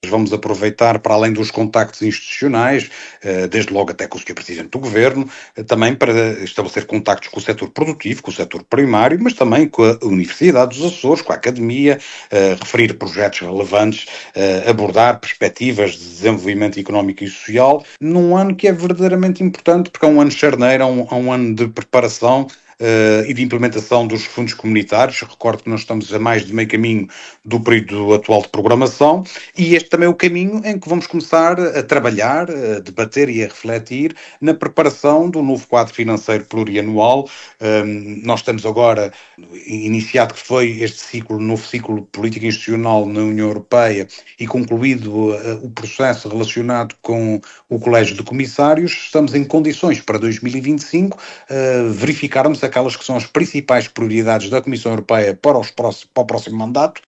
vamos aproveitar, para além dos contactos institucionais, desde logo até com o Sr. Presidente do Governo, também para estabelecer contactos com o setor produtivo, com o setor primário, mas também com a Universidade dos Açores, com a Academia, referir projetos relevantes, abordar perspectivas de desenvolvimento económico e social, num ano que é verdadeiramente importante, porque é um ano charneiro, é um ano de preparação e de implementação dos fundos comunitários. Recordo que nós estamos a mais de meio caminho do período atual de programação e este também é o caminho em que vamos começar a trabalhar, a debater e a refletir na preparação do novo quadro financeiro plurianual. Nós estamos agora iniciado que foi este ciclo, novo ciclo político institucional na União Europeia e concluído o processo relacionado com o Colégio de Comissários, estamos em condições para 2025 verificarmos aquelas que são as principais prioridades da Comissão Europeia para o próximo mandato